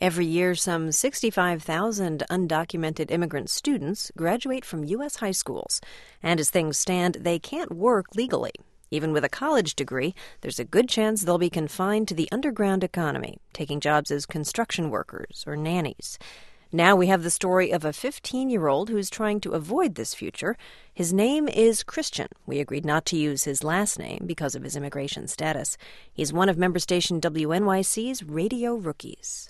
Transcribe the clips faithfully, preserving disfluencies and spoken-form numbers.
Every year, some sixty-five thousand undocumented immigrant students graduate from U S high schools. And as things stand, they can't work legally. Even with a college degree, there's a good chance they'll be confined to the underground economy, taking jobs as construction workers or nannies. Now we have the story of a fifteen-year-old who's trying to avoid this future. His name is Christian. We agreed not to use his last name because of his immigration status. He's one of member station W N Y C's Radio Rookies.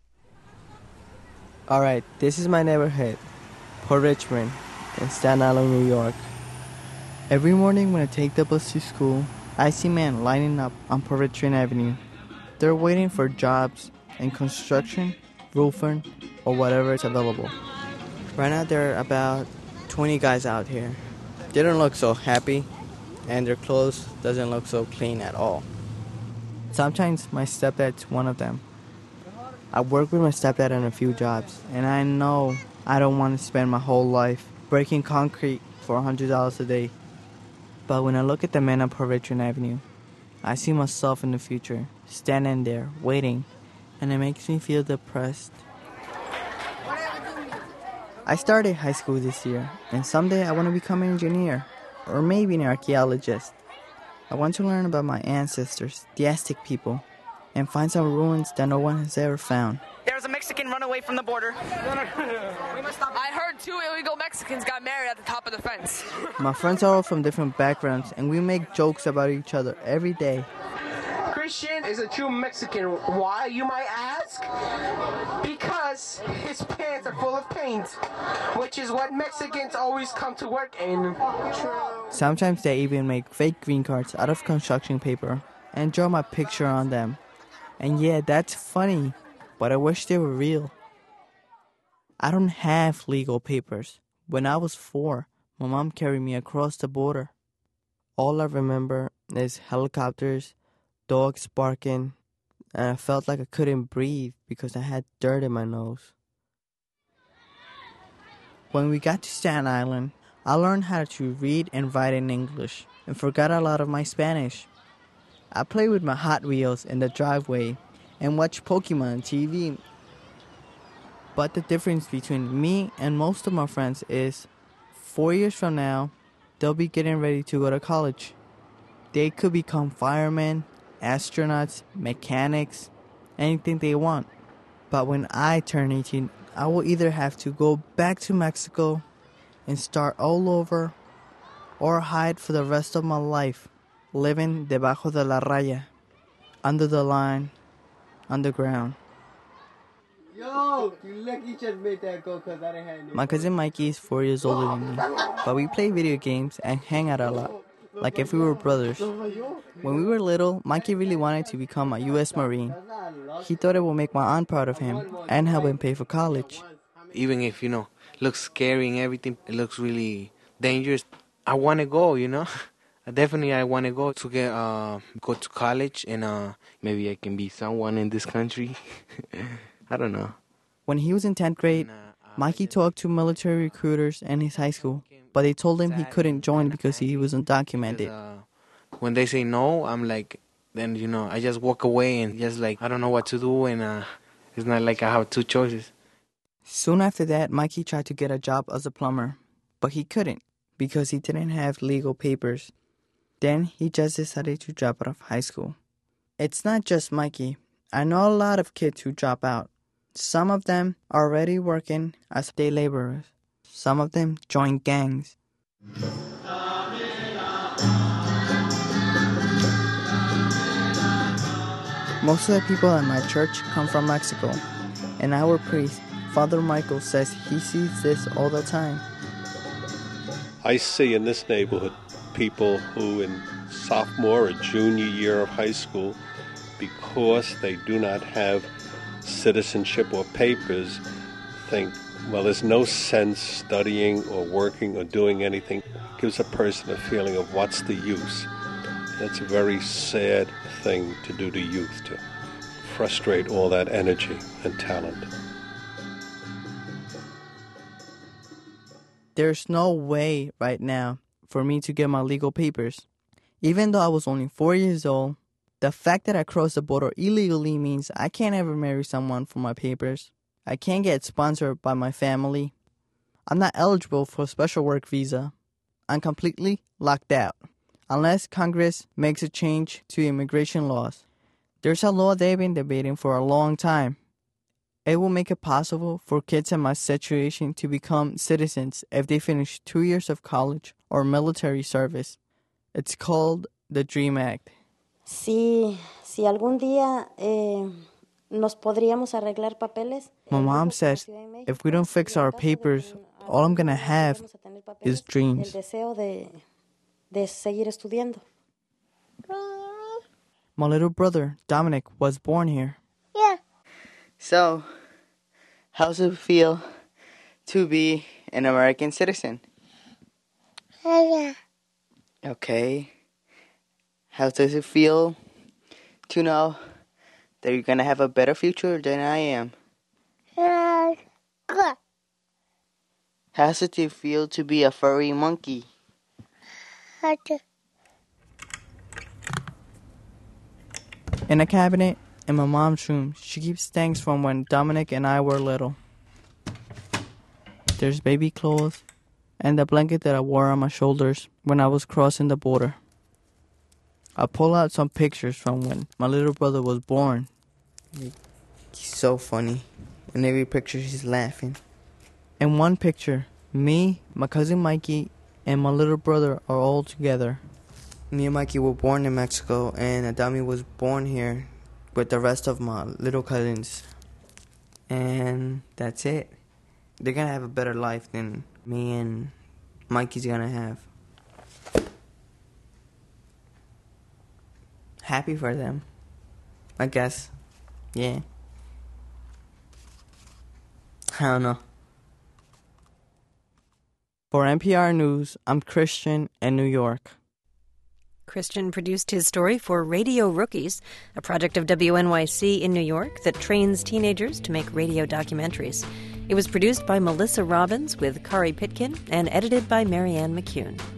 All right, this is my neighborhood, Port Richmond, in Staten Island, New York. Every morning when I take the bus to school, I see men lining up on Port Richmond Avenue. They're waiting for jobs in construction, roofing, or whatever is available. Right now there are about twenty guys out here. They don't look so happy, and their clothes doesn't look so clean at all. Sometimes my stepdad's one of them. I work with my stepdad on a few jobs, and I know I don't want to spend my whole life breaking concrete for one hundred dollars a day. But when I look at the men on Port Richmond Avenue, I see myself in the future, standing there, waiting, and it makes me feel depressed. I started high school this year, and someday I want to become an engineer, or maybe an archaeologist. I want to learn about my ancestors, the Aztec people, and find some ruins that no one has ever found. There was a Mexican runaway from the border. I heard two illegal Mexicans got married at the top of the fence. My friends are all from different backgrounds, and we make jokes about each other every day. Christian is a true Mexican. Why, you might ask? Because his pants are full of paint, which is what Mexicans always come to work in. Sometimes they even make fake green cards out of construction paper and draw my picture on them. And yeah, that's funny, but I wish they were real. I don't have legal papers. When I was four, my mom carried me across the border. All I remember is helicopters, dogs barking, and I felt like I couldn't breathe because I had dirt in my nose. When we got to Staten Island, I learned how to read and write in English and forgot a lot of my Spanish. I played with my Hot Wheels in the driveway and watched Pokemon on T V. But the difference between me and most of my friends is, four years from now, they'll be getting ready to go to college. They could become firemen, astronauts, mechanics, anything they want. But when I turn eighteen, I will either have to go back to Mexico and start all over, or hide for the rest of my life, living debajo de la raya, under the line, underground. Yo, you lucky just made that go because I didn't have no. My cousin Mikey is four years older than me, but we play video games and hang out a lot, like if we were brothers. When we were little, Mikey really wanted to become a U S Marine. He thought it would make my aunt proud of him and help him pay for college. Even if, you know, it looks scary and everything, it looks really dangerous, I want to go, you know. Definitely I want to go to get uh, go to college, and uh, maybe I can be someone in this country. I don't know. When he was in tenth grade, Mikey talked to military recruiters in his high school, but they told him he couldn't join because he was undocumented. Uh, when they say no, I'm like, then, you know, I just walk away and just like, I don't know what to do, and uh, it's not like I have two choices. Soon after that, Mikey tried to get a job as a plumber, but he couldn't because he didn't have legal papers. Then he just decided to drop out of high school. It's not just Mikey. I know a lot of kids who drop out. Some of them are already working as day laborers. Some of them join gangs. Most of the people at my church come from Mexico, and our priest, Father Michael, says he sees this all the time. I see in this neighborhood people who in sophomore or junior year of high school, because they do not have citizenship or papers, think, well, there's no sense studying or working or doing anything. It gives a person a feeling of what's the use. That's a very sad thing to do to youth, to frustrate all that energy and talent. There's no way right now for me to get my legal papers. Even though I was only four years old, The fact that I crossed the border illegally means I can't ever marry someone for my papers. I can't get sponsored by my family. I'm not eligible for a special work visa. I'm completely locked out, unless Congress makes a change to immigration laws. There's a law they've been debating for a long time. It will make it possible for kids in my situation to become citizens if they finish two years of college or military service. It's called the DREAM Act. Si, si algún día eh, nos podríamos arreglar papeles. My mom says if we don't fix our papers, all I'm going to have is dreams. El deseo de, de seguir estudiando. My little brother, Dominic, was born here. Yeah. So, how does it feel to be an American citizen? Yeah. Okay. How does it feel to know that you're going to have a better future than I am? Yeah. Good. How does it feel to be a furry monkey? Okay. In a cabinet in my mom's room, she keeps things from when Dominic and I were little. There's baby clothes and the blanket that I wore on my shoulders when I was crossing the border. I pull out some pictures from when my little brother was born. He's so funny. In every picture, he's laughing. In one picture, me, my cousin Mikey, and my little brother are all together. Me and Mikey were born in Mexico, and Adami was born here with the rest of my little cousins. And that's it. They're gonna have a better life than me and Mikey's gonna have. Happy for them, I guess. Yeah. I don't know. For N P R News, I'm Christian in New York. Christian produced his story for Radio Rookies, a project of W N Y C in New York that trains teenagers to make radio documentaries. It was produced by Melissa Robbins with Kari Pitkin and edited by Marianne McCune.